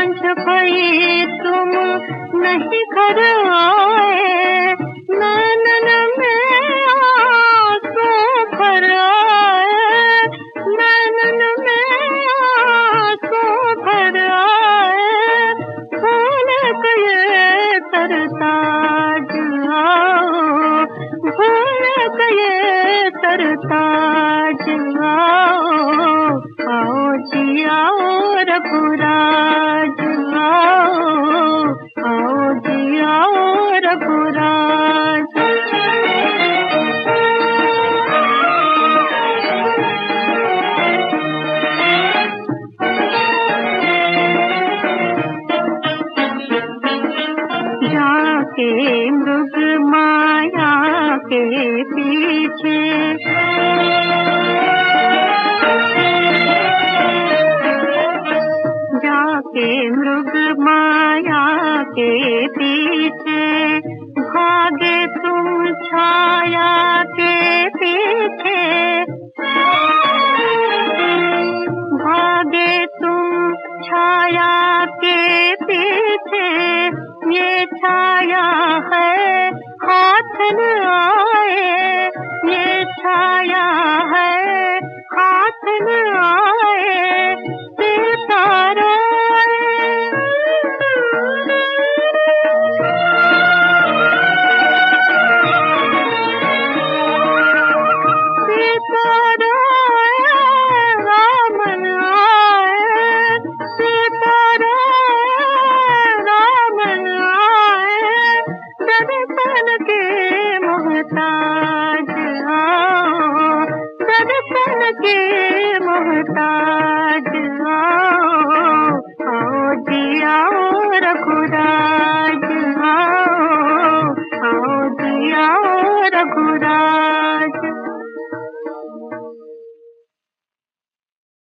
सांझ भई तुम नहीं घर आए, नैनन में आंसू भर आए, नैनन में आंसू भर आए। भूल गए सरताज आओ, भूल गए सरताज आओ, आओ जी आओ रघुराज आओ, आओ जी आओ रघुराज। जाके मृग माया के पीछे, जाके मृग माया के पीछे, भागे तुम छाया के पीछे,